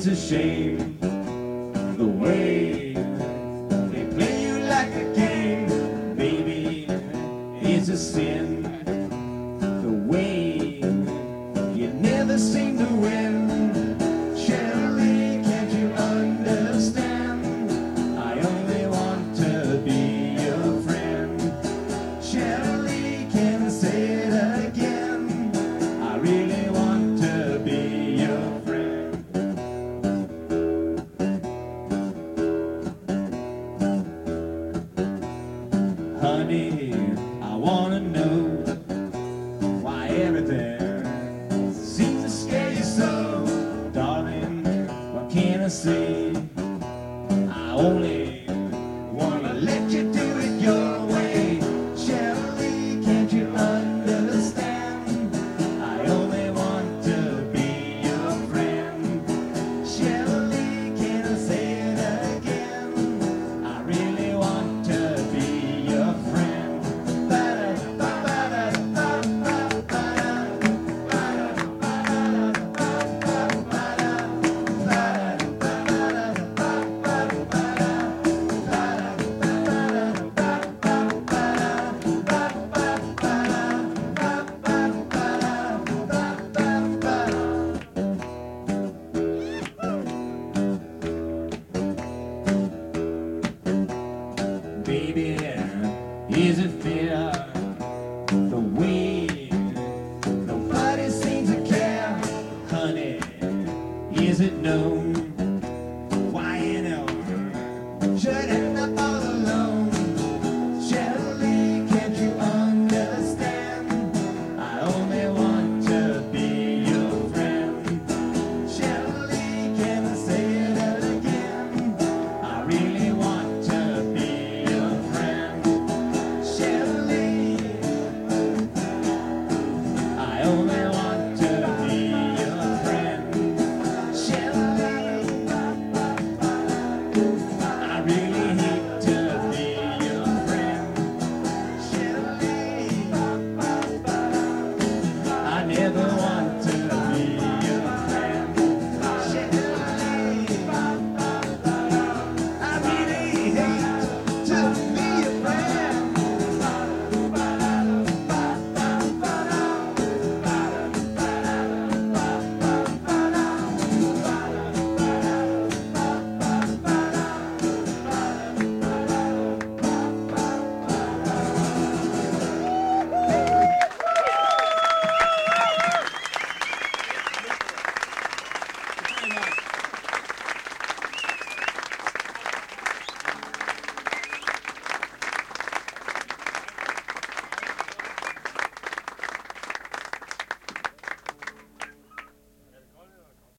It's a shame the way they play you like a game, baby. It's a sin the way you never seem to win. Shirley, can't you understand? I only want to be your friend. Shirley, can I say it again? I really want to be your friend. Honey, I wanna know why everything seems to scare you so. Darling, what can I say? I only wanna let you do it your way. Shirley, can't you understand? I only want to be your friend. Shirley, can I say it again? I really want to be your friend. Baby, is it